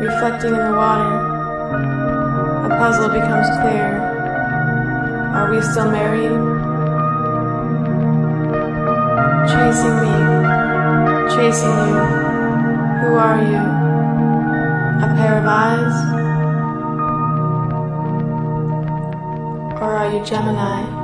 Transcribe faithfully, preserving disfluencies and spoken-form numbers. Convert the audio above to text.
reflecting in the water. A puzzle becomes clear. Are we still married? Chasing me, chasing you. Who are you? A pair of eyes? Or are you Gemini?